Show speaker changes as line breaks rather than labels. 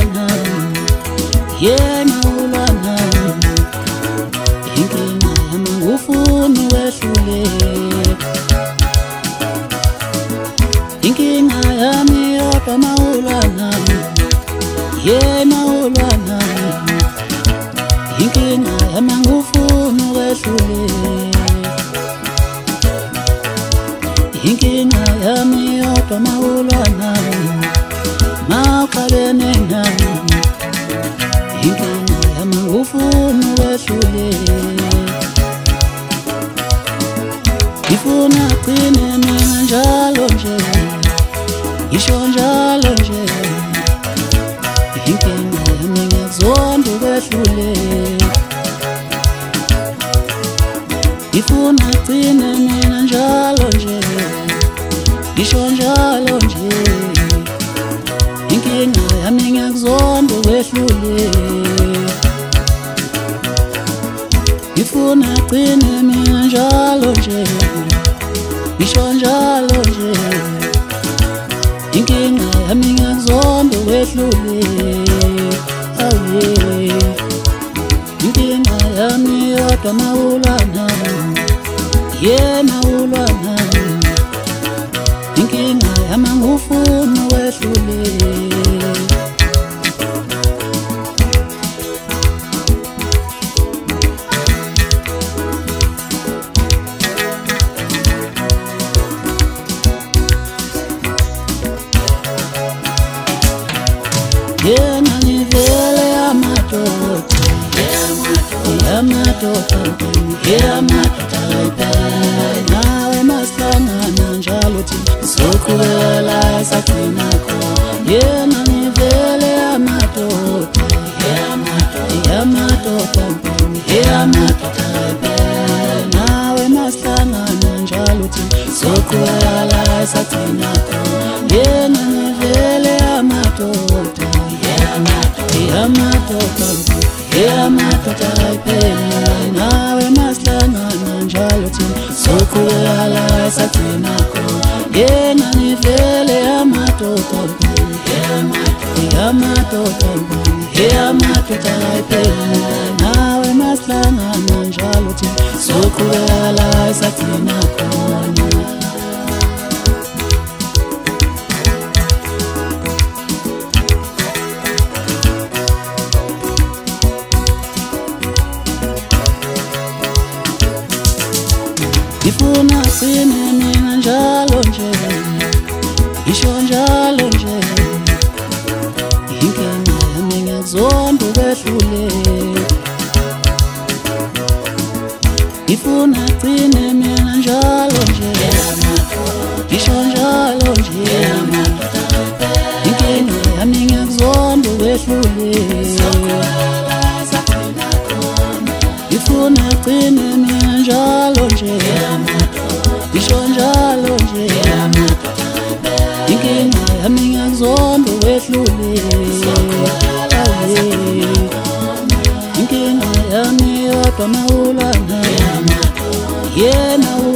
ulwana yena ulwana inkinga yami ngufuna wehlule inkinga yami yodwa mawulwana yena ulwana inkinga yami ngufuna wehlule inkinga yami yodwa mawulwana maqalene nami inkinga yami ngufuna wehlule ngifuna qine mina njalo nje ngisho njalo nje inkinga yami ngiyazonda wehlule ngifuna qine mina njalo nje ngisho njalo nje inkinga yami ngiyazonda wehlule ngifuna qine mina njalo nje ngisho njalo nje inkinga yami ngiyazonda wehlule inkinga yami yodwa mawulwana yena ulwana inkinga yami ngufuna wehlule yena nivele amadoda nawe mahlangana njalo thina soqhubekela esagcinakho yena nivele amadoda nawe mahlangana njalo thina soqhubekela esagcinakho yena nivele amadoda nawe mahlangana njalo thina soqhubekela esagcinakho yena nivele amadoda nawe mahlangana njalo thina soqhubekela esagcinakho ngifuna qine mina njalo nje ngisho njalo nje inkinga yami ngiyazonda wehlule ngifuna qine mina njalo nje ngisho njalo nje inkinga yami ngiyazonda wehlule ngifuna qine mina njalo nje ngisho njalo nje inkinga yami ngiyazonda wehlule inkinga yami yodwa mawulwana yena